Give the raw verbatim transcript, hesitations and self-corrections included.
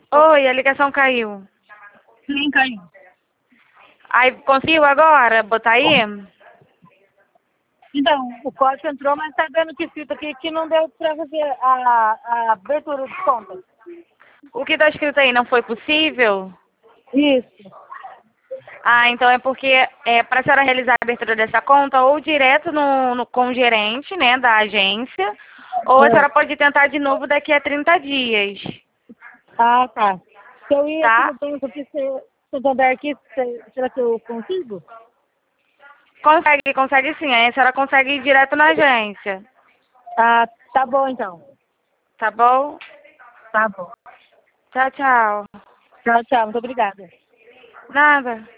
Oi, a ligação caiu. Sim, caiu. Aí, conseguiu agora botar aí? Então, o código entrou, mas está dando que escrito aqui que não deu para fazer a, a abertura de conta. O que tá escrito aí não foi possível? Isso. Ah, então é porque é, para a senhora realizar a abertura dessa conta, ou direto no, no, com o gerente, né, da agência, ou a senhora É. pode tentar de novo daqui a trinta dias, Ah, tá. Se eu ir aqui tá? no banco aqui, se Santander aqui, se- será que eu consigo? Consegue, consegue sim. Aí a senhora consegue ir direto na agência, Ah, tá bom então. tá bom? Tá bom. Tchau, tchau. Tchau, tchau. Muito obrigada. Nada.